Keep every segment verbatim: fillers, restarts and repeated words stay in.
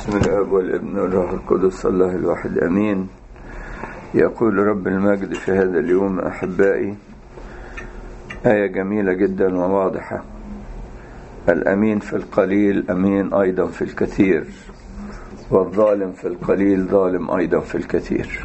بسم الاب والابن والروح القدس الله الواحد امين. يقول رب المجد في هذا اليوم احبائي آية جميلة جدا وواضحة: الامين في القليل امين ايضا في الكثير، والظالم في القليل ظالم ايضا في الكثير.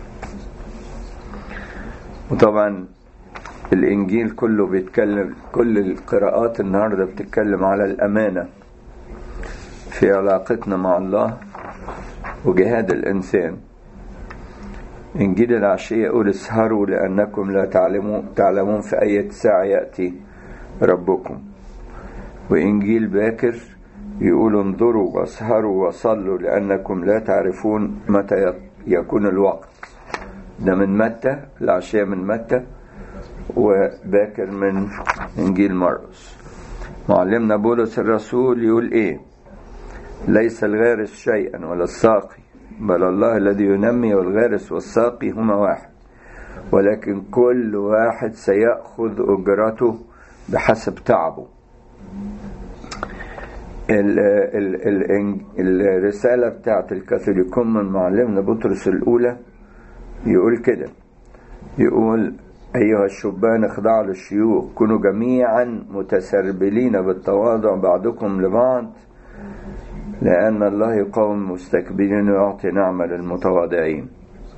وطبعا الانجيل كله بيتكلم، كل القراءات النهارده بتتكلم على الامانة في علاقتنا مع الله وجهاد الإنسان. إنجيل العشية يقول: اسهروا لأنكم لا تعلمون, تعلمون في أي ساعة يأتي ربكم. وإنجيل باكر يقول: انظروا واسهروا وصلوا لأنكم لا تعرفون متى يكون الوقت. ده من متى، العشية من متى، وباكر من إنجيل مرقس. معلمنا بولس الرسول يقول إيه؟ ليس الغارس شيئا ولا الساقي، بل الله الذي ينمي، والغارس والساقي هما واحد، ولكن كل واحد سيأخذ أجرته بحسب تعبه. ال ال ال الرسالة بتاعت الكاثوليكون من معلمنا بطرس الأولى يقول كده، يقول: أيها الشبان اخضعوا للشيوخ، كونوا جميعا متسربلين بالتواضع بعضكم لبعض، لأن الله يقاوم المستكبرين ويعطي نعمة للمتواضعين.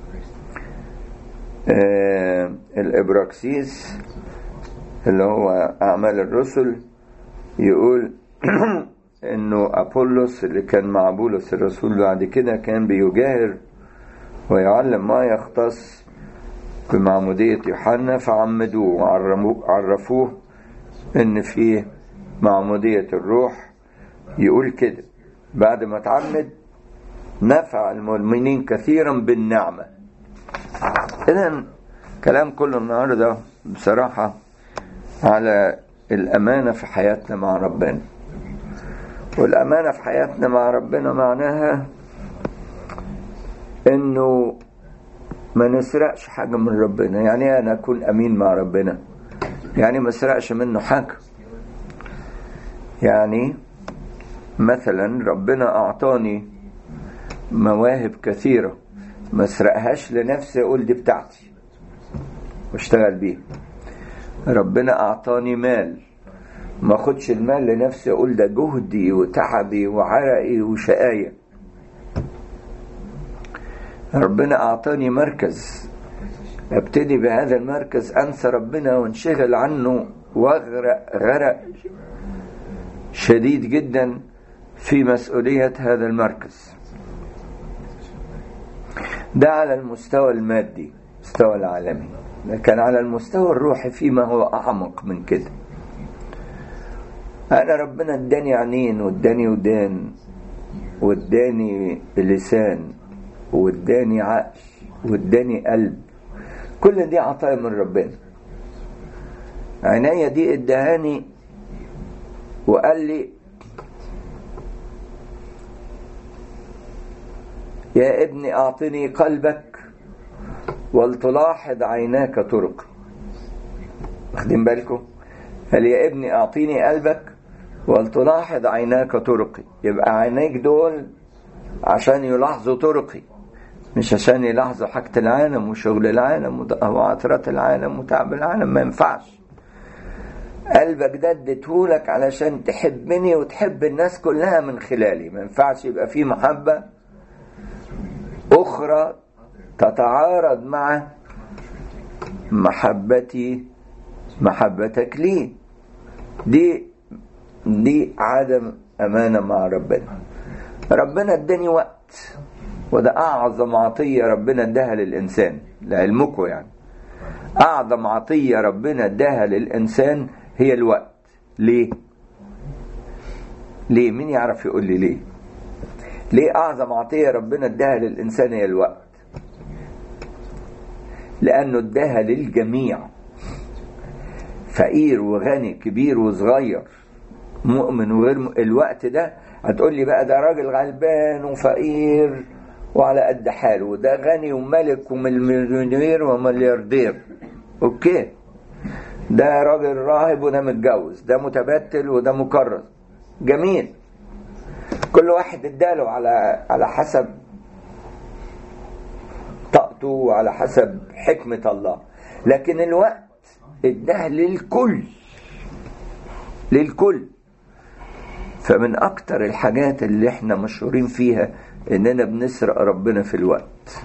آه الإبراكسيس اللي هو أعمال الرسل يقول إنه أبولس اللي كان مع بولس الرسول بعد كده كان بيجاهر ويعلم ما يختص بمعمودية يوحنا، فعمدوه وعرفوه إن فيه معمودية الروح. يقول كده: بعد ما تعمد نفع المؤمنين كثيرا بالنعمة. إذن كلام كل النهاردة بصراحة على الأمانة في حياتنا مع ربنا. والأمانة في حياتنا مع ربنا معناها إنه ما نسرقش حاجة من ربنا. يعني أنا أكون أمين مع ربنا، يعني ما اسرقش منه حاجة. يعني مثلا ربنا أعطاني مواهب كثيرة، ما اسرقهاش لنفسي أقول دي بتاعتي واشتغل بيها. ربنا أعطاني مال، ما أخدش المال لنفسي أقول ده جهدي وتعبي وعرقي وشقاية. ربنا أعطاني مركز، ابتدي بهذا المركز أنسى ربنا وانشغل عنه واغرق غرق شديد جدا في مسؤولية هذا المركز. ده على المستوى المادي، المستوى العالمي. لكن على المستوى الروحي فيما هو أعمق من كده. أنا ربنا اداني عينين واداني ودان واداني لسان واداني عقل واداني قلب، كل دي عطايا من ربنا. عينيا دي ادهاني وقال لي: يا ابني أعطني قلبك ولتلاحظ عيناك طرقي. واخدين بالكم؟ قال: يا ابني أعطيني قلبك ولتلاحظ عيناك طرقي. يبقى عينيك دول عشان يلاحظوا طرقي، مش عشان يلاحظوا حاجة العالم وشغل العالم وعطرات العالم وتعب العالم. ما ينفعش. قلبك ده اديتهولك علشان تحبني وتحب الناس كلها من خلالي. ما ينفعش يبقى فيه محبة أخرى تتعارض مع محبتي محبتك لي. دي دي عدم أمانة مع ربنا. ربنا اداني وقت، وده أعظم عطية ربنا اداها للإنسان، لعلمكم يعني. أعظم عطية ربنا اداها للإنسان هي الوقت. ليه؟ ليه؟ مين يعرف يقول لي ليه؟ ليه أعظم عطية ربنا اداها للإنسان هي الوقت؟ لأنه اداها للجميع، فقير وغني، كبير وصغير، مؤمن وغير م... الوقت ده هتقول لي بقى ده راجل غلبان وفقير وعلى قد حاله، وده غني وملك ومليونير وملياردير. اوكي، ده راجل راهب وده متجوز، ده متبتل وده مكرس، جميل. كل واحد اداله على على حسب طاقته وعلى حسب حكمة الله، لكن الوقت اداه للكل للكل. فمن اكتر الحاجات اللي احنا مشهورين فيها اننا بنسرق ربنا في الوقت.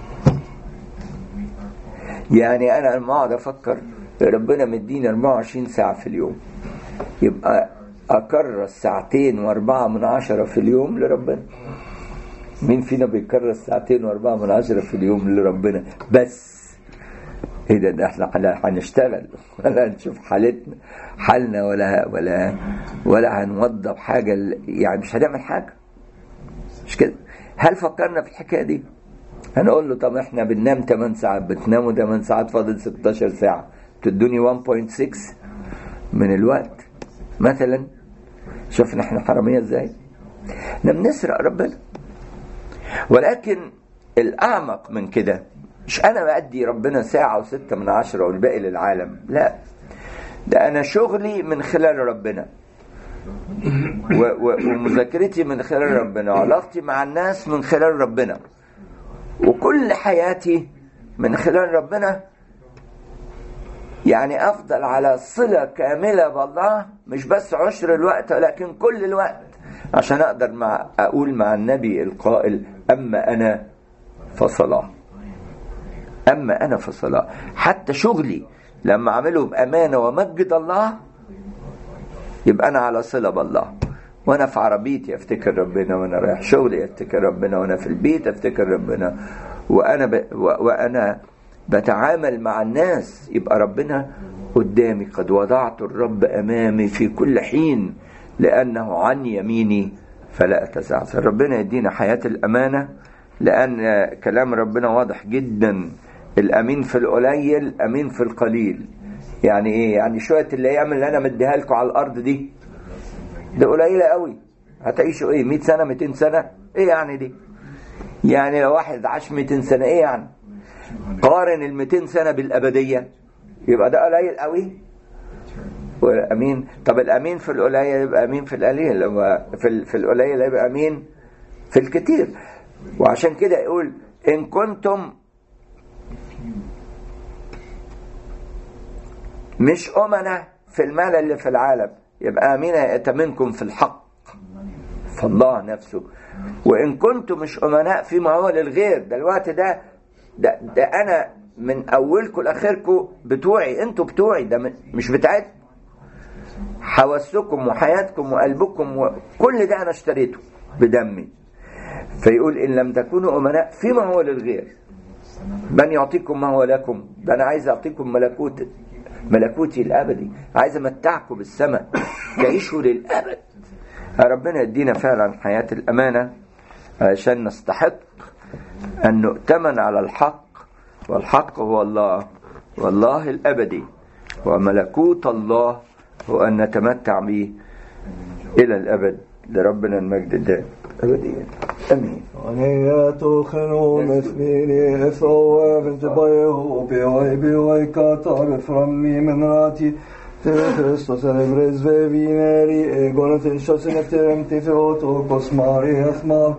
يعني انا لما اقعد افكر ربنا مديني أربعة وعشرين ساعة في اليوم، يبقى اكرس ساعتين واربعة من عشرة في اليوم لربنا. مين فينا بيكرس ساعتين واربعة من عشرة في اليوم لربنا بس؟ ايه ده؟ ده احنا هنشتغل ولا هنشوف حالتنا حالنا ولا ولا ولا هنوضب حاجة، يعني مش هنعمل حاجة، مش كده؟ هل فكرنا في الحكاية دي؟ هنقول له طب احنا بننام ثماني ساعات، بتناموا ثماني ساعات، فاضل ستاشر ساعة، تدوني واحد فاصلة ستة من الوقت مثلا. شوفنا احنا حرامية ازاي؟ احنا بنسرق ربنا. ولكن الأعمق من كده مش أنا بأدي ربنا ساعة وستة من عشرة والباقي للعالم، لا، ده أنا شغلي من خلال ربنا، ومذاكرتي من خلال ربنا، وعلاقتي مع الناس من خلال ربنا، وكل حياتي من خلال ربنا. يعني أفضل على صلة كاملة بالله، مش بس عشر الوقت ولكن كل الوقت، عشان أقدر مع أقول مع النبي القائل أما أنا فصلاة، أما أنا فصلاة. حتى شغلي لما أعمله بأمانة ومجد الله يبقى أنا على صلة بالله، وأنا في عربيتي أفتكر ربنا، وأنا رايح شغلي أفتكر ربنا، وأنا في البيت أفتكر ربنا، وأنا ب... وأنا بتعامل مع الناس يبقى ربنا قدامي. قد وضعت الرب أمامي في كل حين لأنه عن يميني فلا أتزعزع. ربنا يدينا حياة الأمانة، لأن كلام ربنا واضح جدا، الأمين في القليل أمين في القليل. يعني إيه؟ يعني شوية الأيام اللي أنا مديها لكم على الأرض دي ده قليلة قوي، هتعيشوا إيه؟ مئة سنة، مئتين سنة؟ إيه يعني دي؟ يعني لو واحد عاش مئتين سنة إيه يعني؟ قارن المئتين سنة بالأبدية، يبقى ده قليل قوي. والأمين، طب الأمين في القليل يبقى أمين في القليل، في في القليل يبقى أمين في الكتير. وعشان كده يقول إن كنتم مش أمنة في المال اللي في العالم، يبقى أمين يأتمنكم في الحق فالله نفسه. وإن كنتم مش أمناء فيما هو للغير، ده الوقت ده ده, ده أنا من أولكم لآخركم بتوعي، أنتوا بتوعي، ده مش بتاعتكم. حواسكم وحياتكم وقلبكم وكل ده أنا اشتريته بدمي. فيقول إن لم تكونوا أمناء فيما هو للغير من يعطيكم ما هو لكم. ده أنا عايز أعطيكم ملكوت ملكوتي الأبدي، عايز أمتعكم بالسماء تعيشوا للأبد. ربنا يدينا فعلا حياة الأمانة عشان نستحق أن نؤتمن على الحق، والحق هو الله، والله الأبدي، وملكوت الله هو أن نتمتع به إلى الأبد. لربنا المجد الدائم أبديا أمين. Aniyatu khanu mithmini ifrawa v'tibayehu bi'wai bi'wai katar frammi minrati Christos celebres vevineri egonet in shoseneterem tifeoto kosmari ethma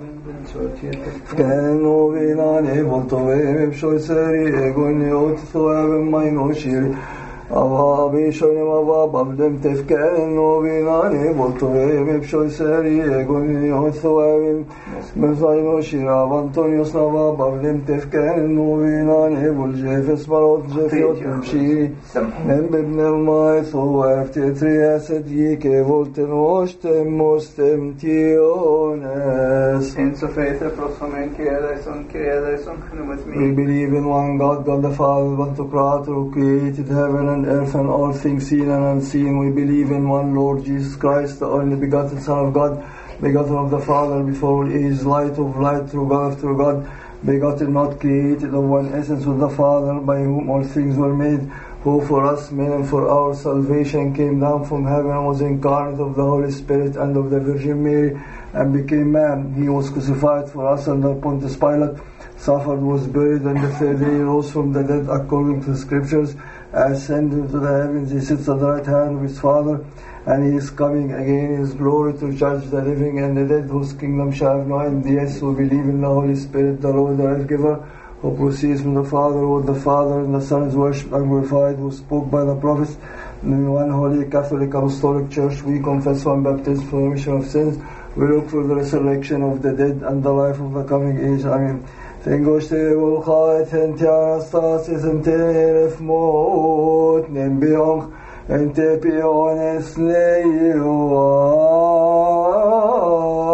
Fkenu vinani voltovem shoiseri egoni otithoavem mainoshiri Avabi shonim avab abdem tefkenu vinani voltovem shoiseri egoni otithoavem Mefayno shirav Antonios navab abdem tefkenu vinani voljefes marot jefiot mshiri Nembebnem maitho efte triaset yike volten ostem mostem tiones In so faith prosomen kieleison kieleison khnumet We me. believe in one God, God the Father, one to Creator, who created heaven and earth and all things seen and unseen. We believe in one Lord Jesus Christ, the only begotten Son of God, begotten of the Father before all age, light of light, true God, true God, begotten, not created, of one essence with the Father, by whom all things were made, who for us men and for our salvation came down from heaven and was incarnate of the Holy Spirit and of the Virgin Mary, and became man. He was crucified for us under Pontius Pilate, suffered, was buried, and the third day rose from the dead according to the Scriptures, ascended into the heavens. He sits at the right hand of his Father, and He is coming again in His glory to judge the living and the dead, whose kingdom shall have no end. Yes, we believe in the Holy Spirit, the Lord, the life-giver, who proceeds from the Father, who the Father and the Son is worshipped and glorified, who spoke by the prophets. In one holy Catholic Apostolic Church, we confess one baptism for the remission of sins. We look for the resurrection of the dead and the life of the coming age. Amen. Tengoshte volchait ente anastasis ente eref mot nem beong ente piones neiluah.